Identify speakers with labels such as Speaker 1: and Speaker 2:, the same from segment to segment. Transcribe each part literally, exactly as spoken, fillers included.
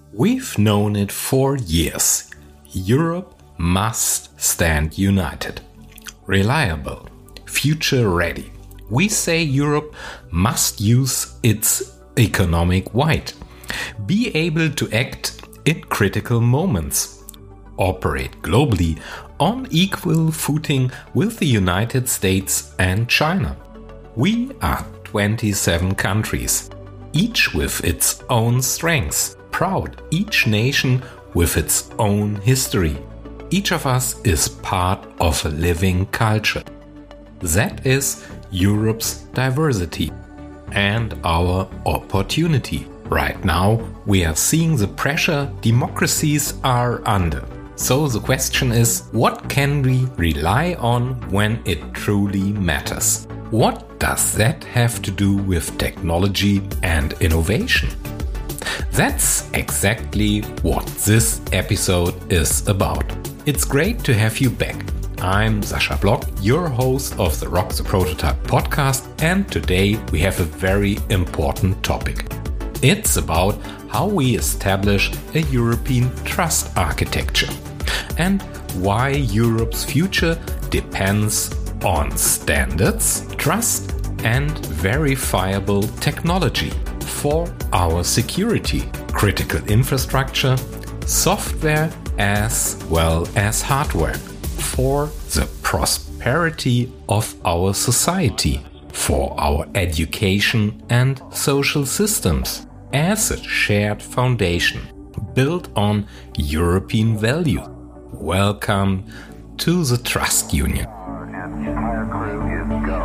Speaker 1: We've known it for years. Europe must stand united, reliable, future-ready. We say Europe must use its economic might, be able to act in critical moments, operate globally on equal footing with the United States and China. We are twenty-seven countries, each with its own strengths, proud, each nation with its own history. Each of us is part of a living culture. That is Europe's diversity and our opportunity. Right now, we are seeing the pressure democracies are under. So the question is, what can we rely on when it truly matters? What does that have to do with technology and innovation? That's exactly what this episode is about. It's great to have you back. I'm Sascha Block, your host of the Rock the Prototype podcast, and today we have a very important topic. It's about how we establish a European trust architecture and why Europe's future depends on standards, trust, and verifiable technology for our security, critical infrastructure, software, as well as hardware, for the prosperity of our society, for our education and social systems, as a shared foundation built on European value. Welcome to the Trust Union.
Speaker 2: Entire crew is go.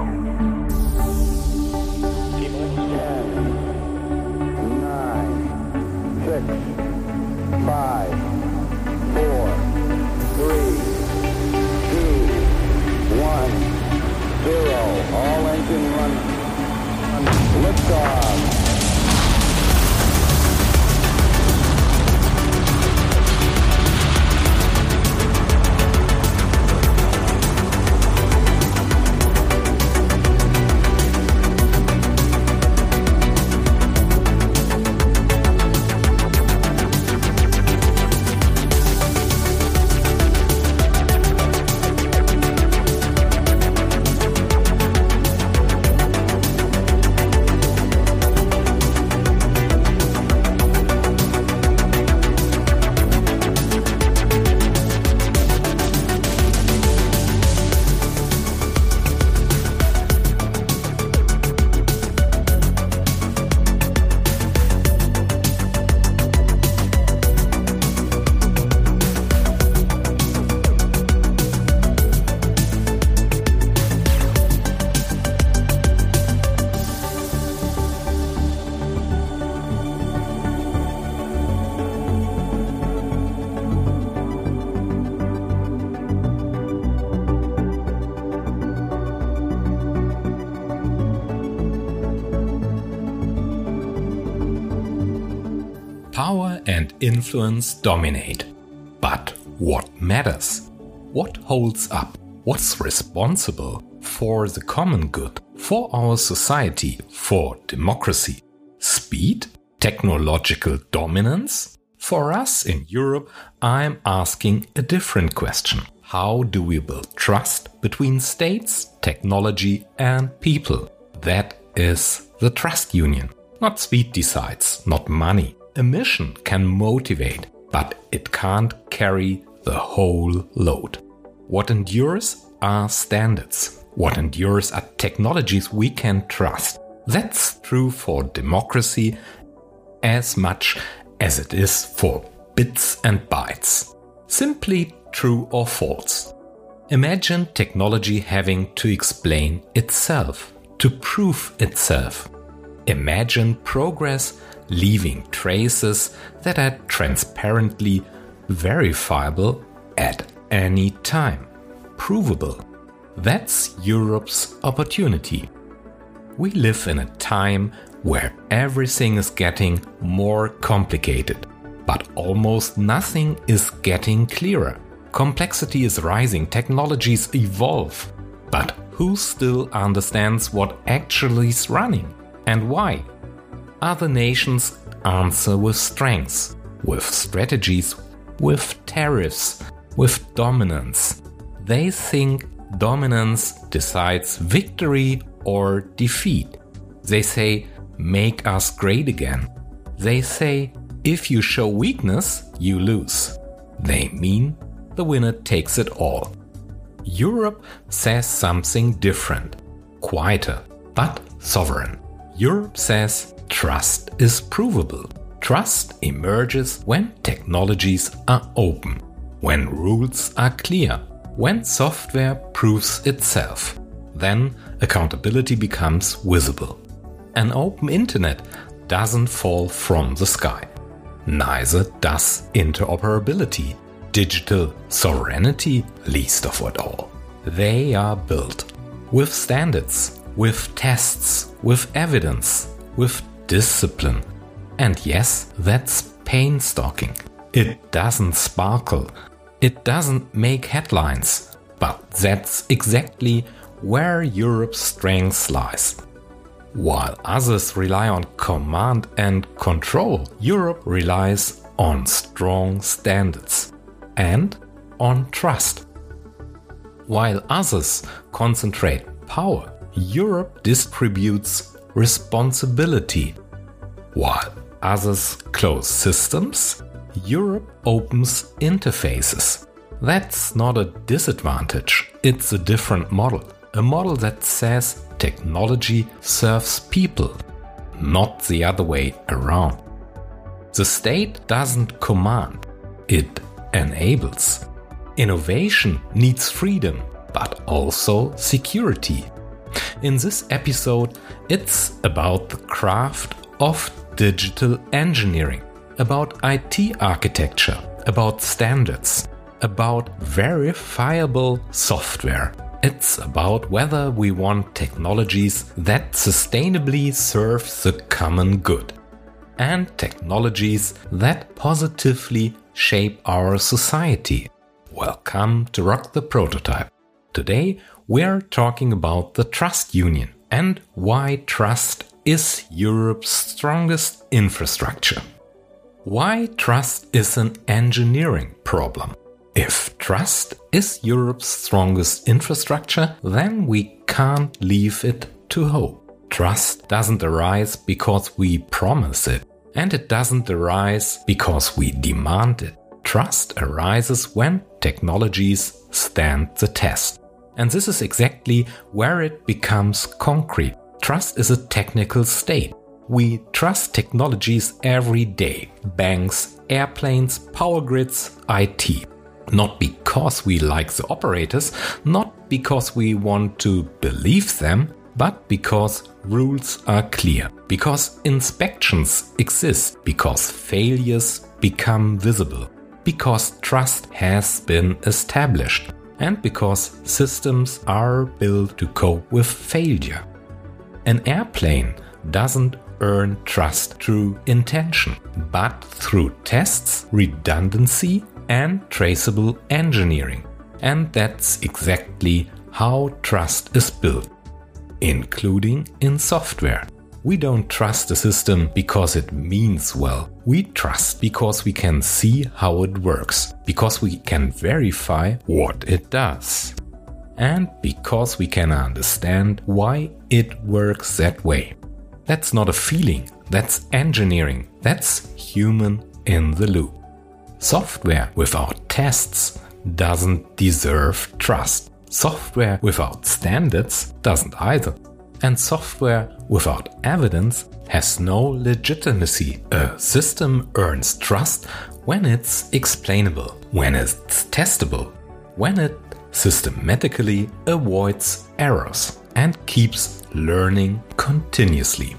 Speaker 2: Nine, six, five, four, three, two, one, zero. All engine run. Liftoff.
Speaker 1: Power and influence dominate. But what matters? What holds up? What's responsible for the common good, for our society, for democracy? Speed? Technological dominance? For us in Europe, I'm asking a different question. How do we build trust between states, technology, and people? That is the Trust Union. Not speed decides, not money. A mission can motivate, but it can't carry the whole load. What endures are standards. What endures are technologies we can trust. That's true for democracy as much as it is for bits and bytes. Simply true or false. Imagine technology having to explain itself, to prove itself. Imagine progress leaving traces that are transparently verifiable at any time. Provable. That's Europe's opportunity. We live in a time where everything is getting more complicated, but almost nothing is getting clearer. Complexity is rising, technologies evolve, but who still understands what actually is running and why? Other nations answer with strengths, with strategies, with tariffs, with dominance. They think dominance decides victory or defeat. They say, make us great again. They say, if you show weakness, you lose. They mean the winner takes it all. Europe says something different, quieter, but sovereign. Europe says trust is provable. Trust emerges when technologies are open, when rules are clear, when software proves itself. Then accountability becomes visible. An open internet doesn't fall from the sky. Neither does interoperability, digital sovereignty, least of it all. They are built with standards, with tests, with evidence, with discipline. And yes, that's painstaking. It doesn't sparkle. It doesn't make headlines. But that's exactly where Europe's strength lies. While others rely on command and control, Europe relies on strong standards and on trust. While others concentrate power, Europe distributes responsibility. While others close systems, Europe opens interfaces. That's not a disadvantage, it's a different model. A model that says technology serves people, not the other way around. The state doesn't command, it enables. Innovation needs freedom, but also security. In this episode, it's about the craft of digital engineering, about I T architecture, about standards, about verifiable software. It's about whether we want technologies that sustainably serve the common good and technologies that positively shape our society. Welcome to Rock the Prototype. Today we're talking about the trust union and why trust is Europe's strongest infrastructure. Why trust is an engineering problem. If trust is Europe's strongest infrastructure, then we can't leave it to hope. Trust doesn't arise because we promise it, and it doesn't arise because we demand it. Trust arises when technologies stand the test. And this is exactly where it becomes concrete. Trust is a technical state. We trust technologies every day. Banks, airplanes, power grids, I T. Not because we like the operators, not because we want to believe them, but because rules are clear, because inspections exist, because failures become visible, because trust has been established, and because systems are built to cope with failure. An airplane doesn't earn trust through intention, but through tests, redundancy, and traceable engineering. And that's exactly how trust is built, including in software. We don't trust a system because it means well. We trust because we can see how it works, because we can verify what it does, and because we can understand why it works that way. That's not a feeling, that's engineering, that's human in the loop. Software without tests doesn't deserve trust. Software without standards doesn't either. And software without evidence has no legitimacy. A system earns trust when it's explainable, when it's testable, when it systematically avoids errors and keeps learning continuously.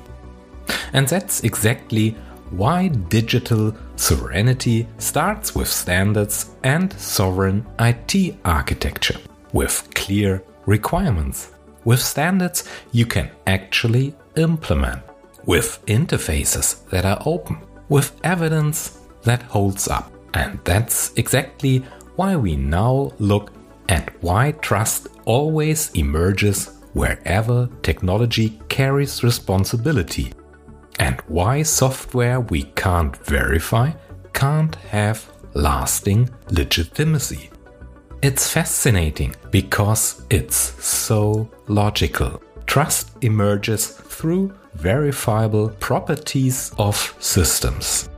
Speaker 1: And that's exactly why digital sovereignty starts with standards and sovereign I T architecture, with clear requirements. With standards you can actually implement, with interfaces that are open, with evidence that holds up. And that's exactly why we now look at why trust always emerges wherever technology carries responsibility, and why software we can't verify can't have lasting legitimacy. It's fascinating because it's so logical. Trust emerges through verifiable properties of systems.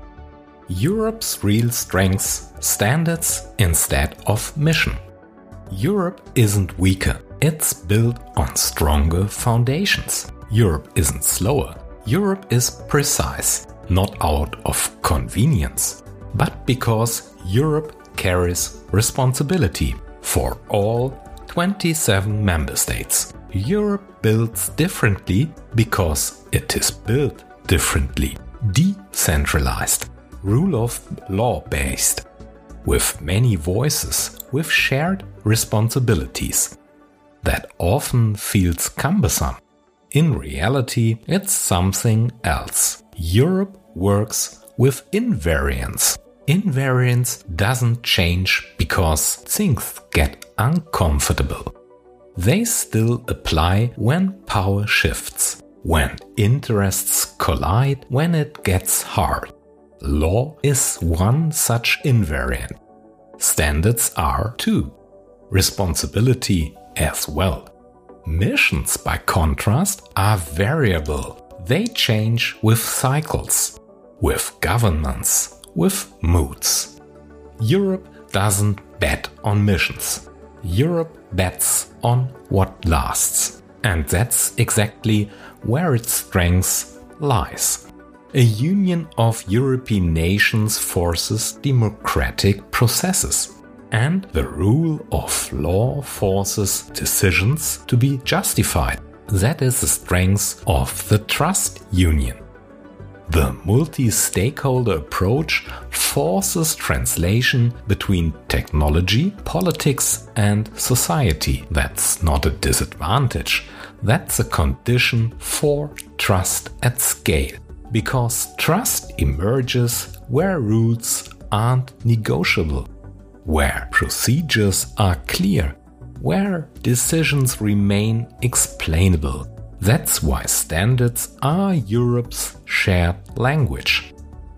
Speaker 1: Europe's real strengths, standards instead of mission. Europe isn't weaker, it's built on stronger foundations. Europe isn't slower, Europe is precise, not out of convenience, but because Europe carries responsibility for all twenty-seven member states. Europe builds differently because it is built differently, decentralized, rule of law based, with many voices, with shared responsibilities. That often feels cumbersome. In reality, it's something else. Europe works with invariance. Invariance doesn't change because things get uncomfortable. They still apply when power shifts, when interests collide, when it gets hard. Law is one such invariant. Standards are too. Responsibility as well. Missions, by contrast, are variable. They change with cycles, with governments, with moods. Europe doesn't bet on missions. Europe bets on what lasts. And that's exactly where its strength lies. A union of European nations forces democratic processes. And the rule of law forces decisions to be justified. That is the strength of the trust union. The multi-stakeholder approach forces translation between technology, politics, and society. That's not a disadvantage. That's a condition for trust at scale. Because trust emerges where rules aren't negotiable, where procedures are clear, where decisions remain explainable. That's why standards are Europe's shared language.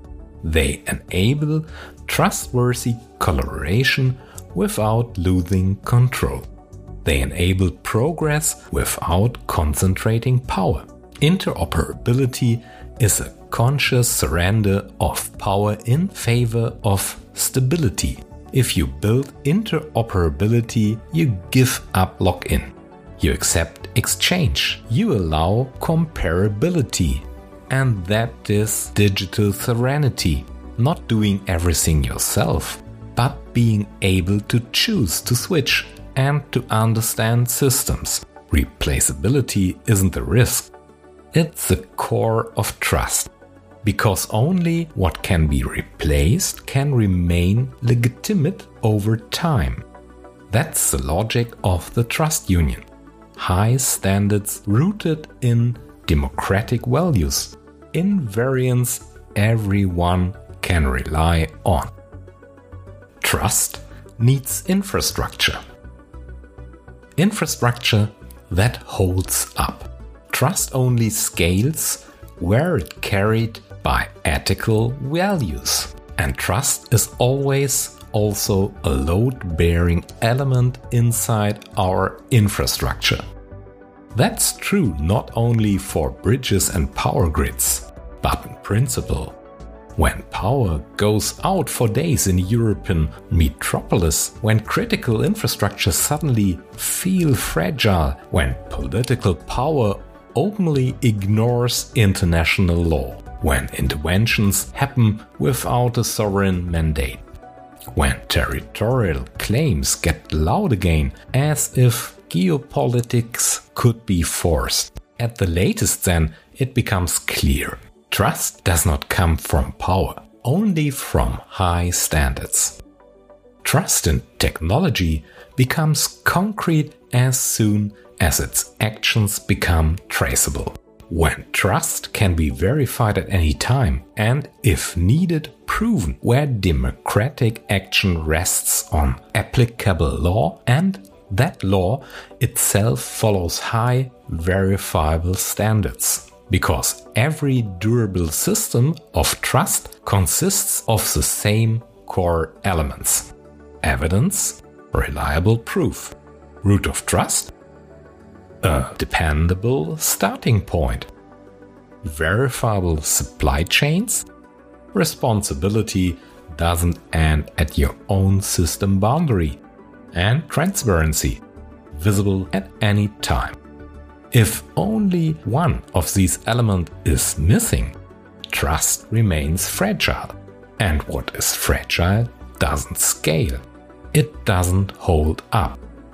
Speaker 1: They enable trustworthy collaboration without losing control. They enable progress without concentrating power. Interoperability is a conscious surrender of power in favor of stability. If you build interoperability, you give up lock-in. You accept exchange. You allow comparability. And that is digital serenity. Not doing everything yourself, but being able to choose to switch and to understand systems. Replaceability isn't a risk. It's the core of trust. Because only what can be replaced can remain legitimate over time. That's the logic of the trust union. High standards rooted in democratic values. Invariance everyone can rely on. Trust needs infrastructure. Infrastructure that holds up. Trust only scales where it carried by ethical values. And trust is always also a load-bearing element inside our infrastructure. That's true not only for bridges and power grids, but in principle. When power goes out for days in a European metropolis, when critical infrastructure suddenly feel fragile, when political power openly ignores international law, when interventions happen without a sovereign mandate, when territorial claims get loud again as if geopolitics could be forced. At the latest then, it becomes clear. Trust does not come from power, only from high standards. Trust in technology becomes concrete as soon as its actions become traceable. When trust can be verified at any time and, if needed, proven, where democratic action rests on applicable law and that law itself follows high, verifiable standards. because every durable system of trust consists of the same core elements: evidence, reliable proof, root of trust, a dependable starting point, verifiable supply chains, responsibility doesn't end at your own system boundary, and transparency, visible at any time. If only one of these elements is missing, trust remains fragile. And what is fragile doesn't scale. It doesn't hold up.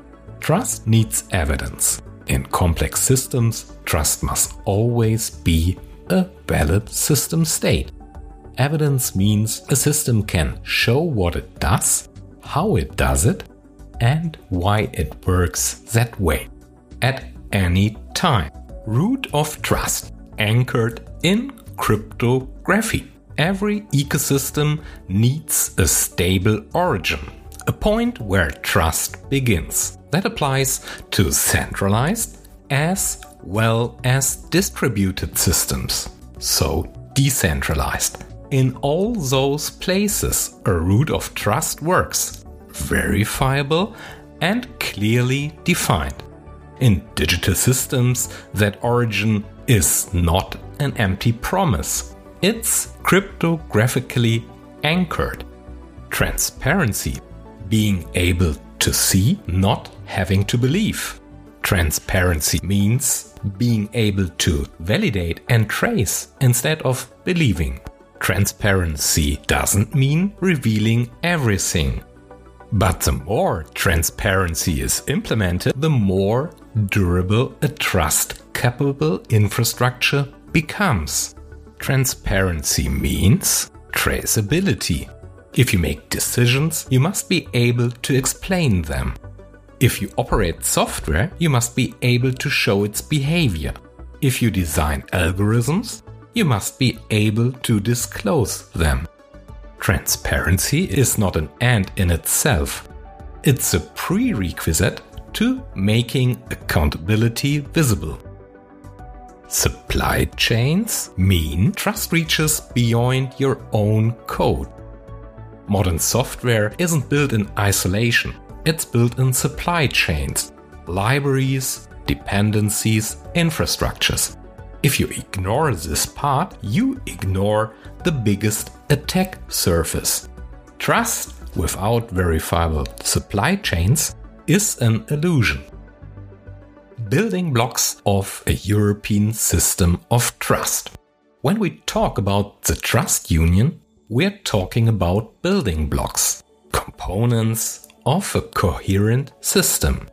Speaker 1: Trust needs evidence. In complex systems, trust must always be a valid system state. Evidence means a system can show what it does, how it does it, and why it works that way, at any time. Root of trust, anchored in cryptography. Every ecosystem needs a stable origin, a point where trust begins. That applies to centralized as well as distributed systems, so decentralized. In all those places, a root of trust works, verifiable and clearly defined. In digital systems, that origin is not an empty promise. It's cryptographically anchored. Transparency, being able to see, not having to believe. Transparency means being able to validate and trace instead of believing. Transparency doesn't mean revealing everything. But the more transparency is implemented, the more durable a trust-capable infrastructure becomes. Transparency means traceability. If you make decisions, you must be able to explain them. If you operate software, you must be able to show its behavior. If you design algorithms, you must be able to disclose them. Transparency is not an end in itself. It's a prerequisite to making accountability visible. Supply chains mean trust reaches beyond your own code. Modern software isn't built in isolation. It's built in supply chains, libraries, dependencies, infrastructures. If you ignore this part, you ignore the biggest attack surface. Trust without verifiable supply chains is an illusion. Building blocks of a European system of trust. When we talk about the trust union, we're talking about building blocks, components of a coherent system.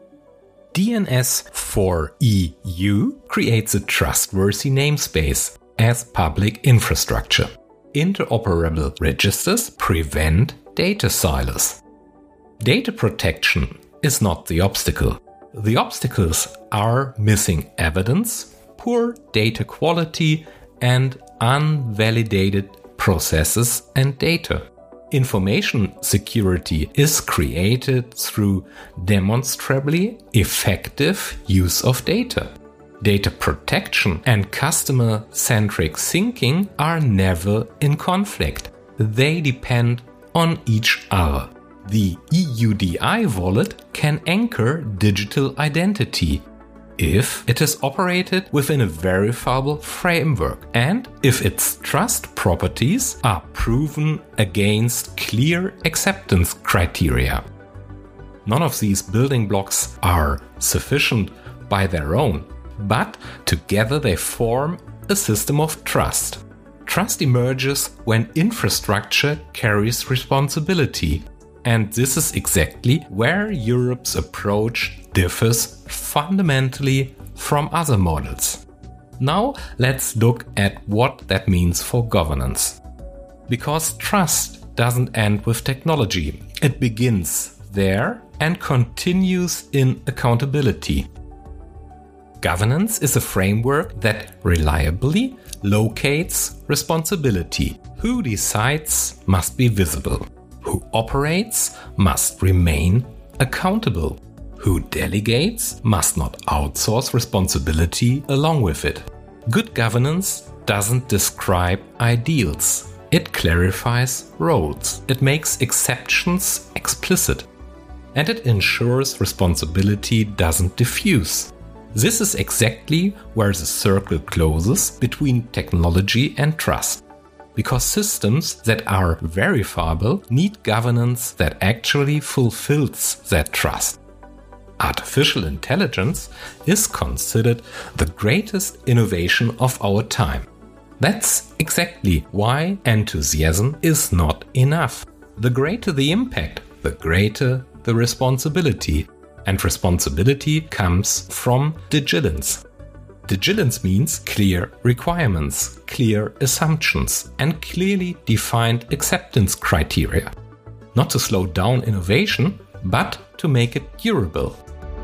Speaker 1: D N S four E U creates a trustworthy namespace as public infrastructure. Interoperable registers prevent data silos. Data protection is not the obstacle. The obstacles are missing evidence, poor data quality, and unvalidated processes and data. Information security is created through demonstrably effective use of data. Data protection and customer-centric thinking are never in conflict. They depend on each other. The E U D I wallet can anchor digital identity if it is operated within a verifiable framework and if its trust properties are proven against clear acceptance criteria. None of these building blocks are sufficient by their own, but together they form a system of trust. Trust emerges when infrastructure carries responsibility. And this is exactly where Europe's approach differs fundamentally from other models. Now let's look at what that means for governance. Because trust doesn't end with technology. It begins there and continues in accountability. Governance is a framework that reliably locates responsibility. Who decides must be visible. Who operates must remain accountable. Who delegates must not outsource responsibility along with it. Good governance doesn't describe ideals. It clarifies roles. It makes exceptions explicit. And it ensures responsibility doesn't diffuse. This is exactly where the circle closes between technology and trust. Because systems that are verifiable need governance that actually fulfills that trust. Artificial intelligence is considered the greatest innovation of our time. That's exactly why enthusiasm is not enough. The greater the impact, the greater the responsibility. And responsibility comes from vigilance. Vigilance means clear requirements, clear assumptions, and clearly defined acceptance criteria. Not to slow down innovation, but to make it durable.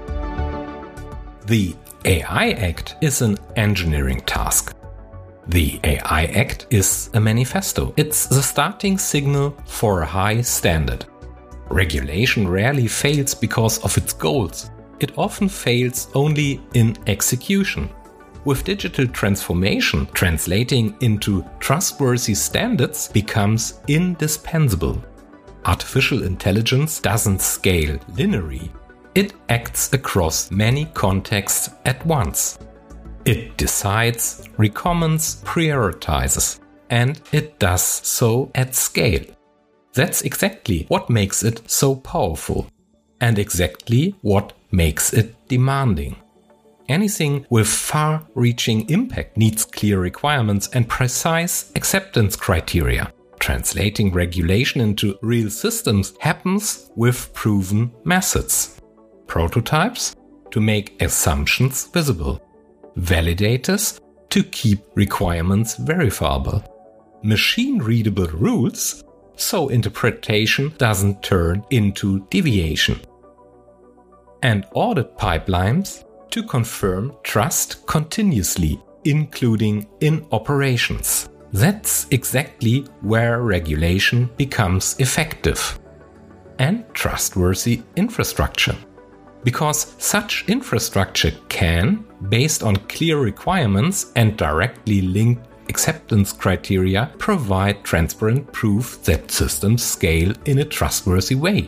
Speaker 1: The A I Act is an engineering task. The A I Act is a manifesto. It's the starting signal for a high standard. Regulation rarely fails because of its goals. It often fails only in execution. With digital transformation, translating into trustworthy standards becomes indispensable. Artificial intelligence doesn't scale linearly. It acts across many contexts at once. It decides, recommends, prioritizes, and it does so at scale. That's exactly what makes it so powerful, and exactly what makes it demanding. Anything with far-reaching impact needs clear requirements and precise acceptance criteria. Translating regulation into real systems happens with proven methods. Prototypes to make assumptions visible. Validators to keep requirements verifiable. Machine-readable rules so interpretation doesn't turn into deviation. And audit pipelines to confirm trust continuously, including in operations. That's exactly where regulation becomes effective. And trustworthy infrastructure. Because such infrastructure can, based on clear requirements and directly linked acceptance criteria, provide transparent proof that systems scale in a trustworthy way.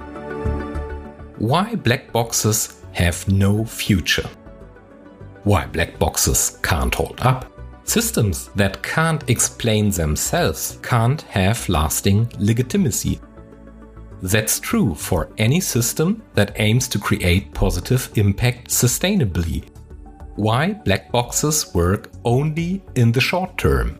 Speaker 1: Why black boxes have no future? Why black boxes can't hold up? Systems that can't explain themselves can't have lasting legitimacy. That's true for any system that aims to create positive impact sustainably. Why black boxes work only in the short term?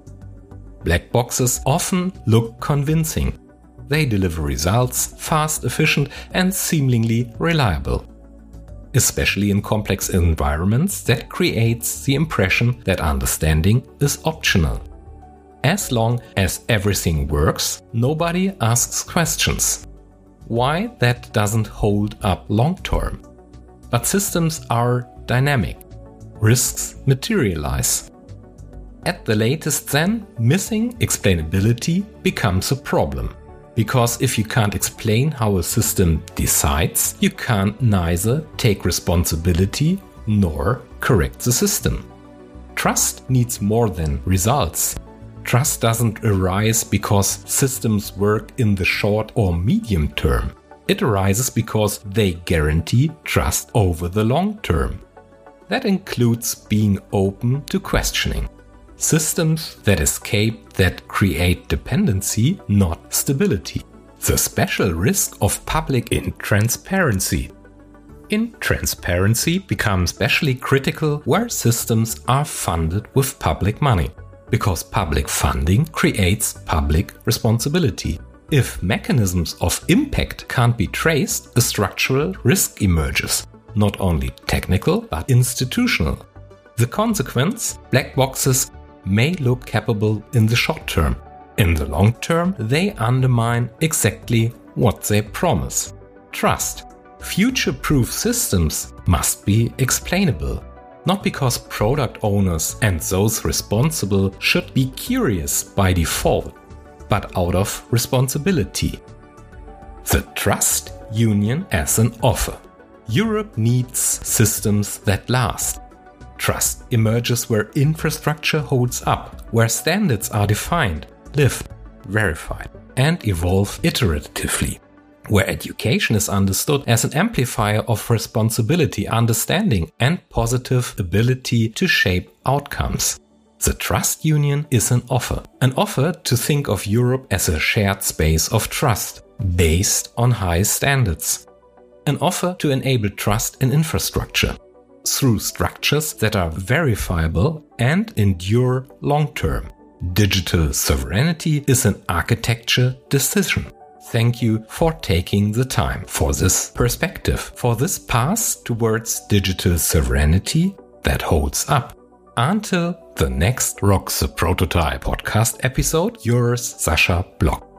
Speaker 1: Black boxes often look convincing. They deliver results, fast, efficient, and seemingly reliable. Especially in complex environments, that creates the impression that understanding is optional. As long as everything works, nobody asks questions. Why that doesn't hold up long term? But systems are dynamic. Risks materialize. At the latest then, missing explainability becomes a problem. Because if you can't explain how a system decides, you can't neither take responsibility nor correct the system. Trust needs more than results. Trust doesn't arise because systems work in the short or medium term. It arises because they guarantee trust over the long term. That includes being open to questioning. Systems that escape that create dependency, not stability. The special risk of public intransparency. Intransparency becomes especially critical where systems are funded with public money, because public funding creates public responsibility. If mechanisms of impact can't be traced, a structural risk emerges. Not only technical, but institutional. The consequence? Black boxes may look capable in the short term. In the long term, they undermine exactly what they promise. Trust. Future-proof systems must be explainable. Not because product owners and those responsible should be curious by default, but out of responsibility. The trust union as an offer. Europe needs systems that last. Trust emerges where infrastructure holds up, where standards are defined, lived, verified, and evolve iteratively. Where education is understood as an amplifier of responsibility, understanding, and positive ability to shape outcomes. The Trust Union is an offer. An offer to think of Europe as a shared space of trust, based on high standards. An offer to enable trust in infrastructure, through structures that are verifiable and endure long-term. Digital sovereignty is an architecture decision. Thank you for taking the time for this perspective, for this path towards digital sovereignty that holds up. Until the next Rock the Prototype podcast episode, yours, Sascha Block.